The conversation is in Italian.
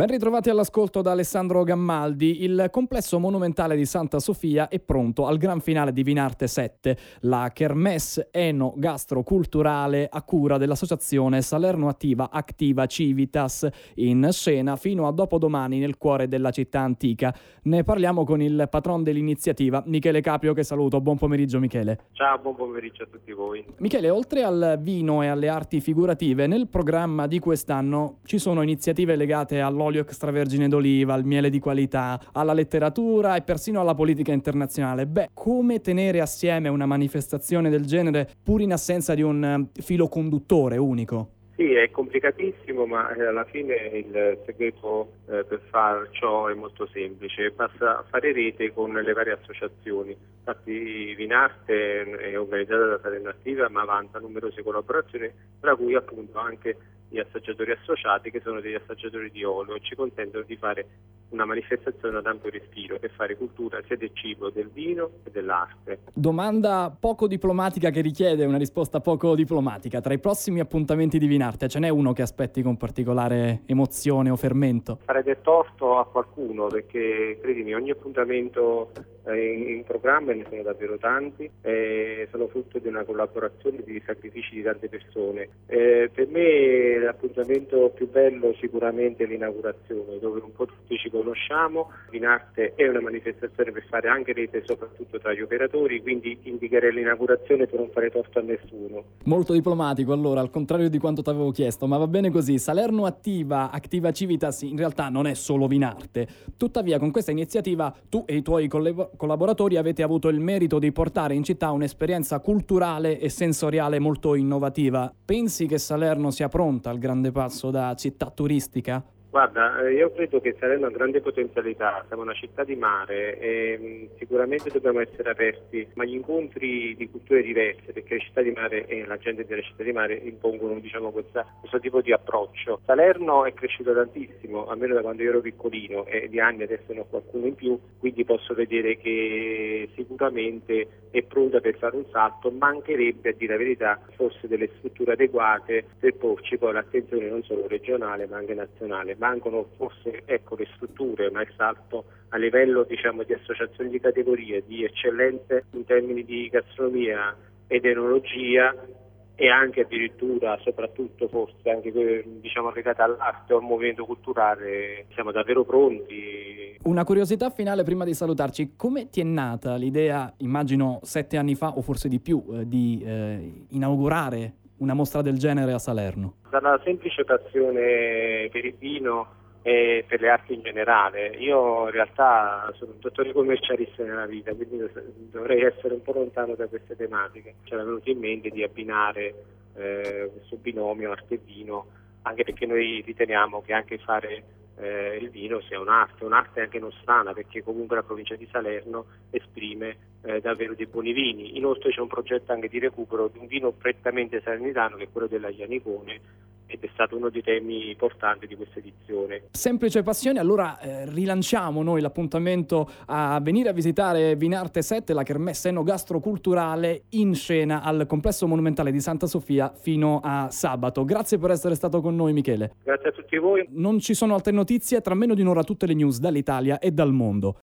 Ben ritrovati all'ascolto da Alessandro Gammaldi. Il complesso monumentale di Santa Sofia è pronto al gran finale di Vinarte 7, la kermesse eno-gastro-culturale a cura dell'associazione Salerno Attiva Activa Civitas, in scena fino a dopodomani nel cuore della città antica. Ne parliamo con il patron dell'iniziativa, Michele Caprio, che saluto. Buon pomeriggio, Michele. Ciao, buon pomeriggio a tutti voi. Michele, oltre al vino e alle arti figurative, nel programma di quest'anno ci sono iniziative legate all'olio extravergine d'oliva, al miele di qualità, alla letteratura e persino alla politica internazionale. Come tenere assieme una manifestazione del genere pur in assenza di un filo conduttore unico? Sì, è complicatissimo, ma alla fine il segreto per far ciò è molto semplice. Basta fare rete con le varie associazioni. Infatti Vinarte è organizzata da Salerno Attiva, ma vanta numerose collaborazioni, tra cui appunto anche gli assaggiatori associati, che sono degli assaggiatori di olio, e ci consentono di fare una manifestazione ad ampio respiro per fare cultura sia del cibo, del vino e dell'arte. Domanda poco diplomatica che richiede una risposta poco diplomatica. Tra i prossimi appuntamenti di Vinarte ce n'è uno che aspetti con particolare emozione o fermento? Fare del torto a qualcuno, perché credimi, ogni appuntamento in programma ne sono davvero tanti, sono frutto di una collaborazione e di sacrifici di tante persone. Per me l'appuntamento più bello sicuramente è l'inaugurazione, dove un po' tutti ci conosciamo. Vinarte è una manifestazione per fare anche rete soprattutto tra gli operatori, quindi indicherei l'inaugurazione per non fare torto a nessuno. Molto diplomatico allora, al contrario di quanto ti avevo chiesto, ma va bene così. Salerno Attiva Activa Civitas in realtà non è solo Vinarte. Tuttavia con questa iniziativa tu e i tuoi collaboratori avete avuto il merito di portare in città un'esperienza culturale e sensoriale molto innovativa. Pensi che Salerno sia pronta al grande passo da città turistica? Guarda, io credo che Salerno ha grande potenzialità, siamo una città di mare e sicuramente dobbiamo essere aperti, ma gli incontri di culture diverse, perché le città di mare e la gente delle città di mare impongono questo tipo di approccio. Salerno è cresciuto tantissimo, almeno da quando io ero piccolino, e di anni adesso ne ho qualcuno in più, quindi posso vedere che sicuramente è pronta per fare un salto. Mancherebbe, a dire la verità, forse delle strutture adeguate per porci poi l'attenzione non solo regionale ma anche nazionale. Mancano forse le strutture, ma il salto a livello di associazioni di categorie, di eccellenze in termini di gastronomia ed enologia, e anche addirittura, soprattutto forse anche legata all'arte o al movimento culturale, siamo davvero pronti. Una curiosità finale prima di salutarci: come ti è nata l'idea, immagino 7 anni fa o forse di più, di inaugurare una mostra del genere a Salerno? Dalla semplice passione per il vino e per le arti in generale. Io in realtà sono un dottore commercialista nella vita, quindi dovrei essere un po' lontano da queste tematiche. Ci era venuto in mente di abbinare questo binomio arte e vino, anche perché noi riteniamo che anche fare il vino sia un'arte anche nostrana, perché comunque la provincia di Salerno esprime davvero dei buoni vini. Inoltre c'è un progetto anche di recupero di un vino prettamente salernitano, che è quello della Ianicone, ed è stato uno dei temi portanti di questa edizione. Semplice passione, allora rilanciamo noi l'appuntamento a venire a visitare Vinarte 7, la kermesse enogastroculturale in scena al complesso monumentale di Santa Sofia fino a sabato. Grazie per essere stato con noi, Michele. Grazie a tutti voi. Non ci sono altre notizie, tra meno di un'ora tutte le news dall'Italia e dal mondo.